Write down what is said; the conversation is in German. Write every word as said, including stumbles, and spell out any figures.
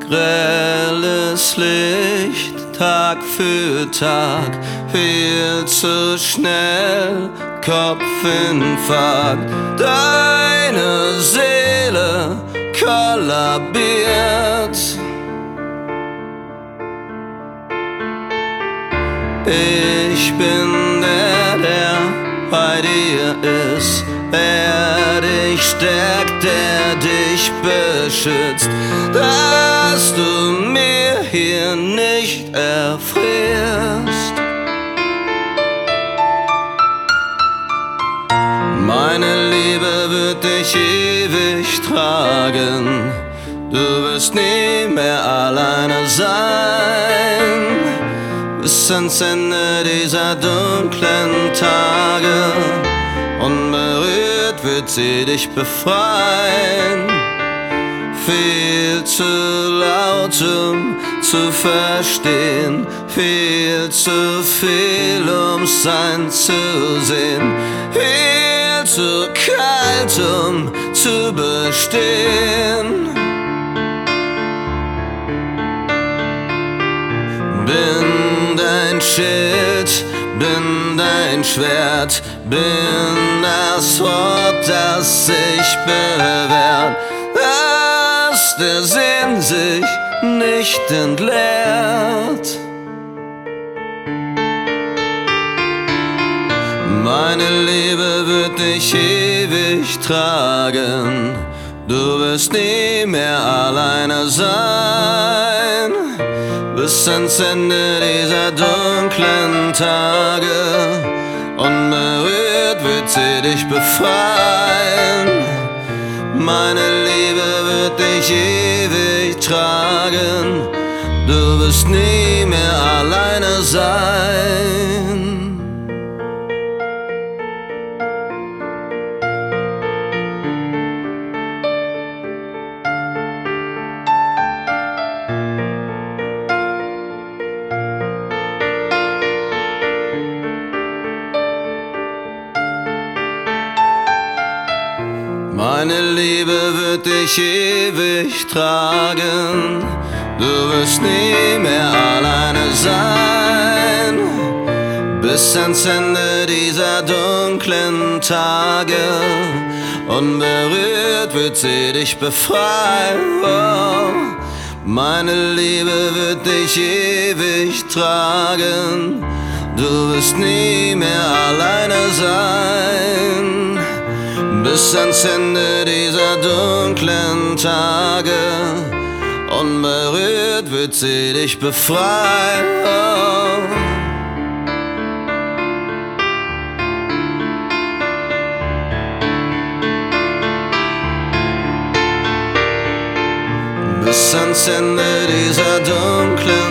grelles Licht, Tag für Tag, viel zu schnell, Kopfinfarkt. Deine Seele kollabiert. Ich bin der, der bei dir ist, der dich stärkt, der dich beschützt, dass du mir hier nicht erfrierst. Meine Liebe wird dich ewig tragen, du wirst nie mehr alleine sein. Bis ans Ende dieser dunklen Tage, unberührt wird sie dich befreien. Viel zu laut, um zu verstehen, viel zu viel, um's einzusehen, viel zu kalt, um zu bestehen. Bin dein Schild, bin dein Schwert, bin das Wort, das sich bewährt, dass der Sinn sich nicht entleert. Meine Liebe wird dich ewig tragen, du wirst nie mehr alleine sein. Bis ans Ende dieser dunklen Tage, unberührt wird sie dich befreien. Meine Liebe wird dich ewig tragen, du wirst nie mehr alleine sein. Meine Liebe wird dich ewig tragen, du wirst nie mehr alleine sein. Bis ans Ende dieser dunklen Tage, unberührt wird sie dich befreien. Oh, meine Liebe wird dich ewig tragen, du wirst nie mehr alleine sein. Bis ans Ende dieser dunklen Tage, unberührt wird sie dich befreien. Oh. Bis ans Ende dieser dunklen